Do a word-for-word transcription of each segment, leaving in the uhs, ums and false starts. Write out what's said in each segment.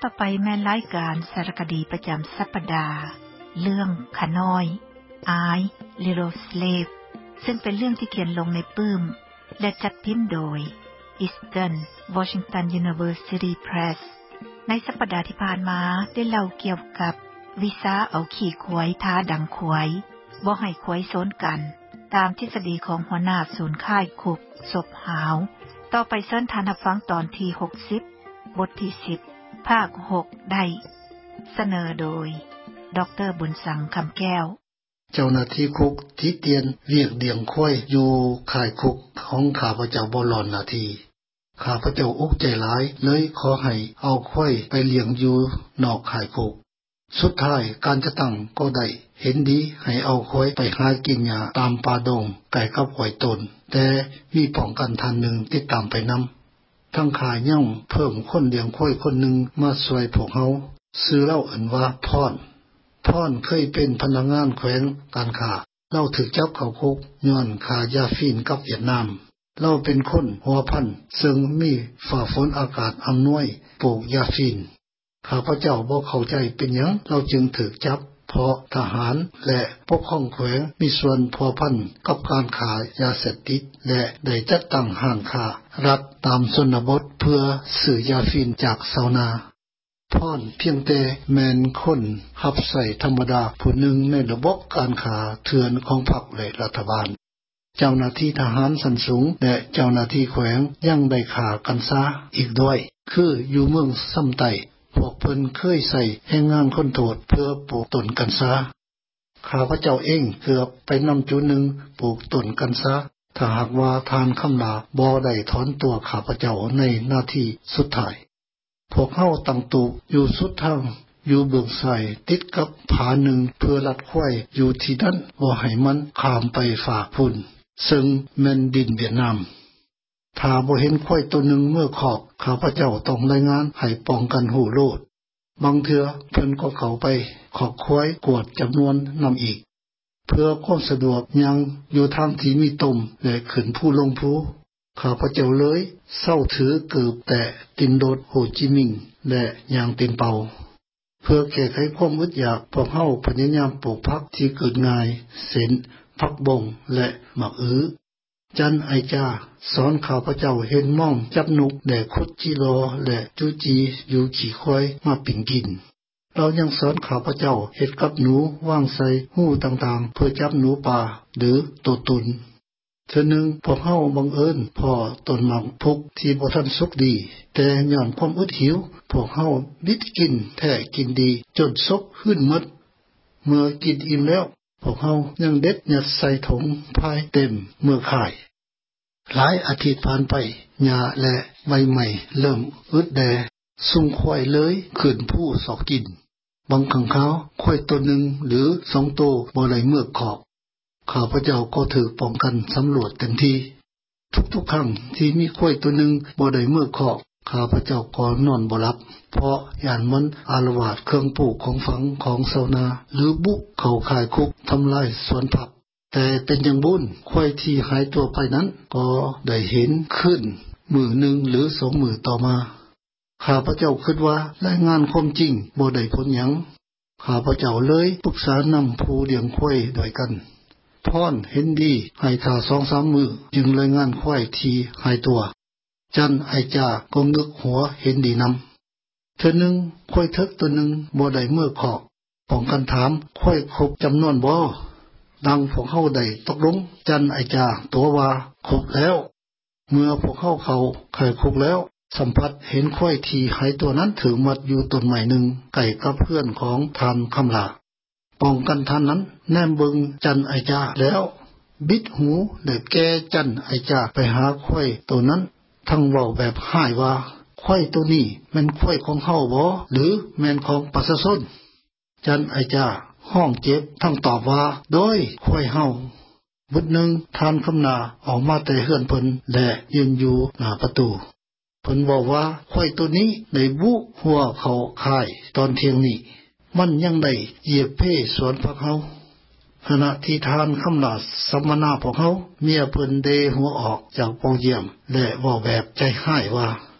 ต่อไปแม่นรายการสารคดีประจำสัปดาห์เรื่องขาน้อย I Little Slave ซึ่งเป็นเรื่องที่เขียนลงในปื้มและจัดพิมพ์โดย Eastern Washington University Press ในสัปดาห์ที่ผ่านมาได้เล่าเกี่ยวกับวิสาเอาขี่ขวยท้าดังขวยบ่ให้ขวยโซนกันตามทฤษฎีของหัวหน้าศูนย์ค่ายคุกศพหาวต่อไปเชิญท่านรับฟังตอนที่หกสิบบทที่สิบภาคหกได้เสนอโดยดร.บุญสังคำแก้วเจ้าหน้าที่คุกที่เตียนเวียกเดียงค่อยอยู่ค่ายคุกของข้าพเจ้าบ่หลอนนาทีข้าพเจ้าอุกใจหลายเลยขอให้เอาค่อยไปเลี้ยงอยู่นอกค่ายคุกสุดท้ายการจะตั้งก็ได้เห็นดีให้เอาค่อยไปหากินหญ้าตามป่าดงไก่กับหอยตนแต่มีป้องกันท่านหนึ่งติดตามไปนำทั้งข่ายย่องเพิ่มคนเลี้ยงค่อยคนหนึ่งมาช่วยพวกเฮาชื่อเล่าเอิ้นว่าพรพรเคยเป็นพนักงานแขวงการค้าเราถูกจับเข้าคุกย้อนค้ายาฟีนกับเวียดนามเราเป็นคนหัวพันซึ่งมีฝ่าฝนอากาศอำนวยปลูกยาฟีนข้าพเจ้าบ่เข้าใจเป็นหยังเราจึงถูกจับเพราะทหารและปกครองแขวงมีส่วนพัวพันกับการขายยาเสพติดและได้จัดตั้งห้างค้ารัฐตามชนบทเพื่อซื้อยาฟีนจากชาวนาพรเพียงแต่แม่นคนรับใช้ธรรมดาผู้หนึ่งในระบบการค้าเถื่อนของพรรคและรัฐบาลเจ้าหน้าที่ทหารชั้นสูงและเจ้าหน้าที่แขวงยังได้ฆ่ากันซะอีกด้วยคืออยู่เมืองซ้ำไต้พวกเพิ่นเคยใส่แรงงานคนโทษเพื่อปลูกต้นกัญชาข้าพเจ้าเองเกือบไปนำจุดหนึ่งปลูกต้นกัญชาถ้าหากว่าทานคำลาบ่ได้ถอนตัวข้าพเจ้าในหน้าที่สุดท้ายพวกเฮาตั้งตูกอยู่สุดทางอยู่เบื้องซ้ายติดกับผาหนึ่งเพื่อลัดควายอยู่ที่นั้นบ่ให้มันข้ามไปฝากพุ่นซึ่งแม่นดินเวียดนามถ้าบ่เห็นควายตัวหนึ่งเมื่อขอกข้าพเจ้าต้องรายงานให้ป้องกันหูโลดบางเทื่อเพิ่นก็เข้าไปขอกควายกวดจำนวนนำอีกเพื่อความสะดวกยังอยู่ทางที่มีตมและขึ้นผู้ลงผู้ข้าพเจ้าเลยเศร้าถือเกือบแต่ตินโดดโฮจิมิงห์และยางตินเป่าเพื่อแก้ไขความอึดอยากพวกเฮาพยายามปลูกผักที่เกิดง่ายเช่นผักบงและหมักอื้อจันไอจาสอนข้าพเจ้าเห็นม่องจับนกและขุดจิโลและจูจีอยู่ขี่ควายมาปิ้งกินเรายังสอนข้าพเจ้าเฮ็ดกับหนูวางใส่หู้ต่างๆเพื่อจับหนูป่าหรือตัวตุนเทื่อนึงพวกเฮาบังเอิญพอต้นหมากพุกที่บ่ทันสุกดีแต่ย้อนความอึดหิวพวกเฮาบิดกินแท้กินดีจนซกขึ้นหมดเมื่อกินอิ่มแล้วพวกเฮายังเด็ดยัดใส่ถุงพายเต็มเมื่อข่ายหลายอาทิตย์ผ่านไปหญ้าและใบใหม่เริ่มอึดแดสุ่งควายเลยขึ้นผู้สอกกินบางครั้งคราวควายตัวหนึ่งหรือสองตัวบ่ได้เมือกขอกข้าพเจ้าก็ถือป้องกันสำรวจเต็มที่ทุกๆครั้งที่มีควายตัวหนึ่งบ่ได้เมือกขอกข้าพเจ้าก็นอนบ่หลับเพราะย่านมันอารวาสเครื่องปลูกของฝังของชาวนาหรือบุกเข้าค่ายคุกทำลายสวนผักแต่เป็นอย่างบุญควายที่หายตัวไปนั้นก็ได้เห็นขึ้นมือหนึ่งหรือสองมือต่อมาข้าพเจ้าคิดว่ารายงานความจริงบ่ได้ผลหยังข้าพเจ้าเลยปรึกษานำผู้เลี้ยงควายด้วยกันพรเห็นดีให้ท่า สองสาม มื้อจึงรายงานควายที่หายตัวจันไอจาก็งึกหัวเห็นดีนำเทื่อนึงควายเถิกตัวหนึ่งบ่ได้เมื่อขอกป้องกันถามควายครบจำนวนบ่ดังพวกเฮาได้ตกลงจันไอจาตัวว่าครบแล้วเมื่อพวกเฮาเข้าค่ายคุกแล้วสัมผัสเห็นควายที่หายตัวนั้นถือมัดอยู่ต้นไม้หนึ่งใกล้กับเพื่อนของท่านคำลาป้องกันท่านนั้นแนมเบิงจันไอจาแล้วบิดหูและแก้จันไอจาไปหาควายตัวนั้นทั้งเว้าแบบห้ายว่าควายตัวนี้แม่นควายของเฮาบ่หรือแม่นของประชาชนจันไอจาห้องเจ็บทั้งตอบว่าโดยควายเฮาบุดหนึ่งทานคำนาออกมาแต่เฮือนเพิ่นและยืนอยู่หน้าประตูเพิ่นบอกว่าควายตัวนี้ได้บุกหัวเขาค่ายตอนเที่ยงนี้มันยังได้เหยียบเพสวนผักเฮาขณะที่ทานคำนาสัมมนาพวกเฮาเมียเพิ่นเดหัวออกจากปองเยี่ยมและเว้าแบบใจห้ายว่า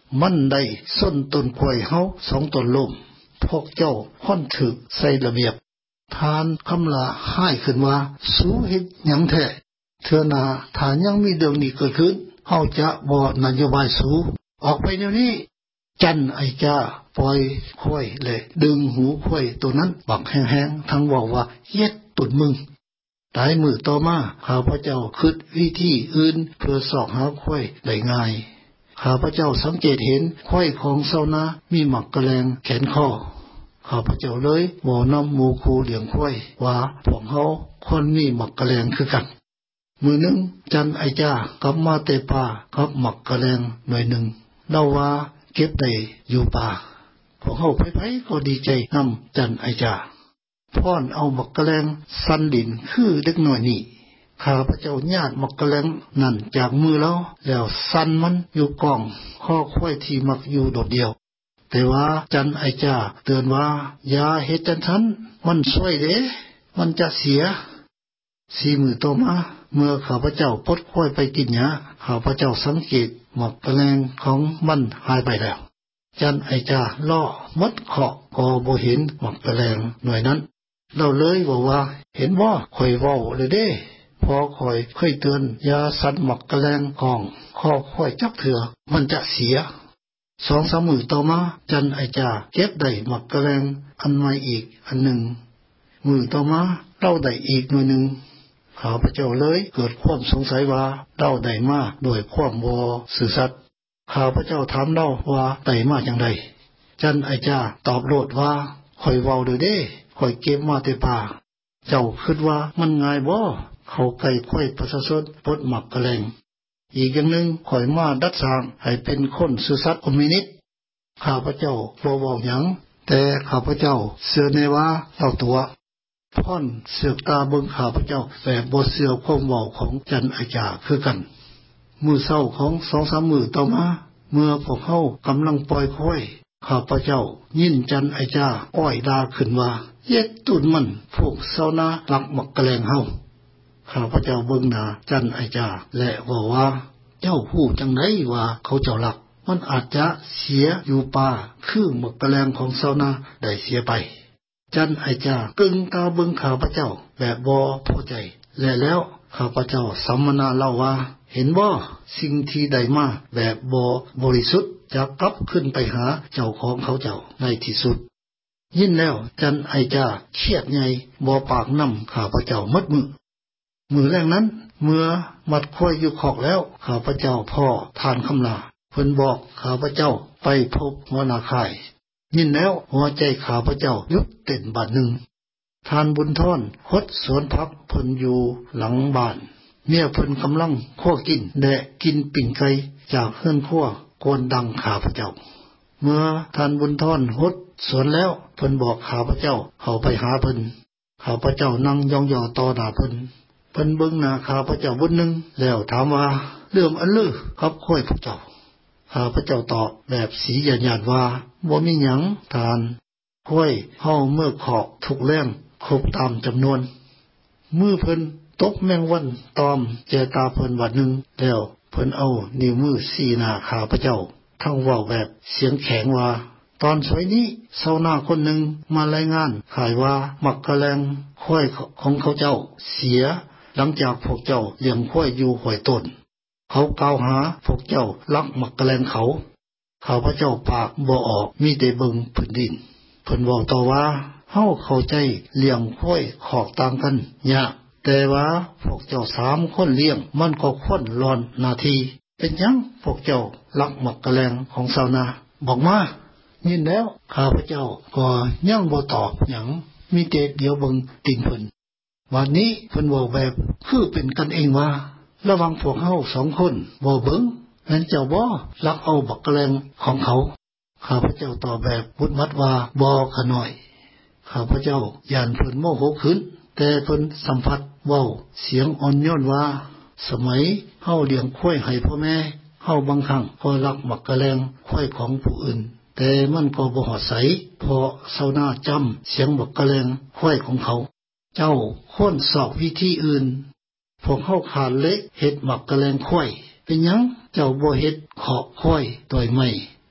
มันได้ส้นต้นกล้วยเฮาสองต้นล้มพวกเจ้าค่อนถึกใส่ระเบียบทานคำลาให้ขึ้นว่าสู้เฮ็ดหยังแท้เทื่อหน้าถ้ายังมีเรื่องนี้เกิดขึ้นเฮาจะบ่นโยบายสู้ออกไปเดี๋ยวนี้จันไอจ้าปล่อยค่อยและดึงหูค่อยตัวนั้นบักแห้งๆทั้งบอกว่าเย็ดตุดมึงตายมือต่อมาข้าพเจ้าคิดวิธีอื่นเพื่อสอกหาค่อยได้ง่ายข้าพเจ้าสังเกตเห็นค่อยของเซานามีหมักกระแลงแขนคอข้าพเจ้าเลยบ่นำหมู่ครูเลี้ยงค่อยว่าพวกเฮาคนมีหมักกระแลงคือกันมือนึงจันไอจ้ากลับมาเตป่ากับหมักกระแลงหน่อยนึงเล่าว่าเก็บได้อยู่ป่าพวกเฮาไผๆก็ดีใจนำจันไอจ้าพ่อนเอาหมักกระแลงสันดินคือเด็กน้อยนี่ข้าพเจ้าญาติหมักกระแลงนั่นจากมือแล้วแล้วสันมันอยู่กองข้อค่อยที่มักอยู่โดดเดียวแต่ว่าจันไอจ้าเตือนว่าอย่าเฮ็ดจังซั่นมันช่วยเด้มันจะเสียสี่มื้อต่อมาเมื่อข้าพเจ้าปลดค่อยไปกินหญ้าข้าพเจ้าสังเกตหมักกระแลงของมันหายไปแล้วจันไอจ้าล่อมดเคาะก็บ่เห็นหมักกระแลงหน่วยนั้นเราเลยบอกว่าเห็นบ่ข่อยเว้าเลยเด้พอข่อยเคยเตือนอย่าสั่นหมักกระแลงของข้อค่อยจักเถื่อมันจะเสียสองสามมื้อต่อมาจันไอจ้าเก็บได้หมักกระแลงอันใหม่อีกอันหนึ่งมื้อต่อมาเราได้อีกหน่วยหนึ่งข้าพเจ้าเลยเกิดความสงสัยว่าเราได้มาโดยความบ่ซื่อสัตย์ข้าพเจ้าถามเราว่าได้มาจังไดจันไอจ้าตอบโลดว่าข่อยเว้าเด้อเด้ข่อยเก็บมาแต่ป่าเจ้าคิดว่ามันง่ายบ่เขาไก่ค่อยประชาชนปลดหมักกระแลงอีกอย่างหนึ่งข่อยมาดัดสร้างให้เป็นคนซื่อสัตย์คอมมิวนิสต์ข้าพเจ้าบ่เว้าหยังแต่ข้าพเจ้าเชื่อแน่ว่าเราตัวพ่อนเสือกตาเบิ่งข้าพเจ้าแบบบ่เชื่อความเว้าของจันอาจารย์คือกันมื้อเช้าของ สองสาม มื้อต่อมาเมื่อพวกเฮากำลังปล่อยค่อยข้าพเจ้ายินจันอาจารย์อ้อยดาขึ้นว่าเย็ดตุนมันพวกเซานาลักหมักกระแลงเฮาข้าพเจ้าเบิ่งหน้าจันไอจ้าและว่าว่าเจ้าฮู้จังได๋ว่าเขาเจ้าลักมันอาจจะเสียอยู่ป่าคือหมักกระแลงของเซานาได้เสียไปจันไอจ้ากึ่งตาเบิ่งข้าพเจ้าแบบบ่พอใจและแล้วข้าพเจ้าสัมมนาเล่าว่าเห็นบ่สิ่งที่ได้มาแบบบ่บริสุทธิ์จะกลับขึ้นไปหาเจ้าของเขาเจ้าในที่สุดยินแล้วจันไอจ้าเครียดใหญ่บ่ปากนำข้าพเจ้าหมดมือมื้อแรกนั้นเมื่อมัดค่อยอยู่คอกแล้วข้าพเจ้าพ่อทานคำลาเพิ่นบอกข้าพเจ้าไปพบหัวหน้าค่ายยินแล้วหัวใจข้าพเจ้าหยุดเต้นบาดหนึ่งทานบุญท่อนคดสวนพักเพิ่นอยู่หลังบ้านเมียเพิ่นกำลังคั่วกินแดะกินปิ่งไก่จากเฮือนครัวกวนดังข้าพเจ้าเมื่อทานบุญท่อนหดสวนแล้วเพิ่นบอกข้าพเจ้าเข้าไปหาเพิ่นข้าพเจ้านั่งย่องๆต่อหน้าเพิ่นเพิ่นเบิ่งหน้าข้าพเจ้าบุญนึงแล้วถามว่าเรื่องอันลือครับค่อยพวกเจ้าข้าพเจ้าตอบแบบสีหยาดๆว่าบ่มีหยังทานค่อยเฮาเมื่อขอกทุกแรงครบตามจำนวนมือเพิ่นตกแมงวันตอมแจตาเพิ่นวัดนึงแล้วเพิ่นเอานิ้วมือชี้หน้าข้าพเจ้าทั้งเว้าแบบเสียงแข็งว่าตอนสวยนี้เซาหน้าคนหนึ่งมารายงานขายว่าหมักกระแลงค่อยของเขาเจ้าเสียหลังจากพวกเจ้าเลี้ยงค่อยอยู่ห้วยต้นเขากล่าวหาพวกเจ้าลักหมักกระแลงเขาข้าพเจ้าปากบ่ออกมีแต่เบิ่งพื้นดินเพิ่นบอกต่อว่าเฮาเข้าใจเลี้ยงค่อยขอกต่างกันยากแต่ว่าพวกเจ้าสามคนเลี้ยงมันก็ควรรอนนาทีเป็นหยังพวกเจ้าลักหมักกระแลงของชาวนาบอกมายินแล้วข้าพเจ้าก็ยังบ่ตอบหยังมีแต่เดี๋ยวเบิ่งติ่งเพิ่นวันนี้เพิ่นเว้าแบบคือเป็นกันเองว่าระวังพวกเฮาสองคนบ่เบิ่งแม่นเจ้าบ่ลักเอาบักกระแลงของเขาข้าพเจ้าตอบแบบบุดมัดว่าบ่ขะน้อยข้าพเจ้าย่านเพิ่นโมโหขึ้นแต่เพิ่นสัมผัสเว้าเสียงอ่อนโยนว่าสมัยเฮาเลี้ยงควายให้พ่อแม่เฮาบางครั้งก็ลักบักกระแลงควายของผู้อื่นแต่มันก็บ่ฮอดไสเพราะชาวนาจำเสียงบักกระแลงควายของเขาเจ้าควรสอบวิธีอื่นพวกเฮาขาดเล็กเฮ็ดหมักกระแลงควายเป็นหยังเจ้าบ่เฮ็ดขอกควายโดยไม่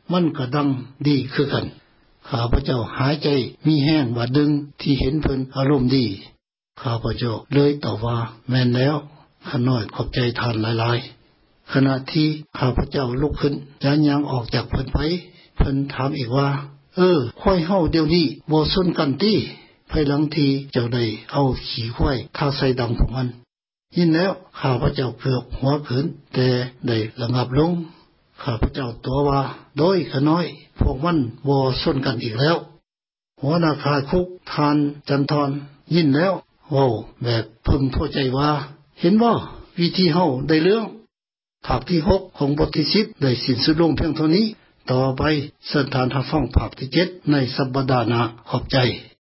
มันก็ดังดีคือกันข้าพเจ้าหายใจมีแห้งว่าดึงที่เห็นเพิ่นอารมณ์ดีข้าพเจ้าเลยตอบว่าแม่นแล้วข้าน้อยขอบใจทานหลายๆขณะที่ข้าพเจ้าลุกขึ้นจะย่างออกจากเพิ่นไปเพิ่นถามอีกว่าเออควายเฮาเดี๋ยวนี้บ่สนกันติภายหลังที่เจ้าได้เอาขี้ควายทาใส่ดังของมันยินแล้วข้าพเจ้าเกือบหัวขึ้นแต่ได้ระงับลงข้าพเจ้าตัวว่าโดยขน้อยพวกมันบ่สนกันอีกแล้วหัวหน้าข่ายคุกทานจันทรยินแล้วเว้าแบบพึงพอใจว่าเห็นบ่วิธีเฮาได้เรื่องภาคที่หกของบทที่สิบได้สิ้นสุดลงเพียงเท่านี้ต่อไปเชิญทานรับฟังภาคที่เจ็ดในสัปดาห์หน้าขอบใจ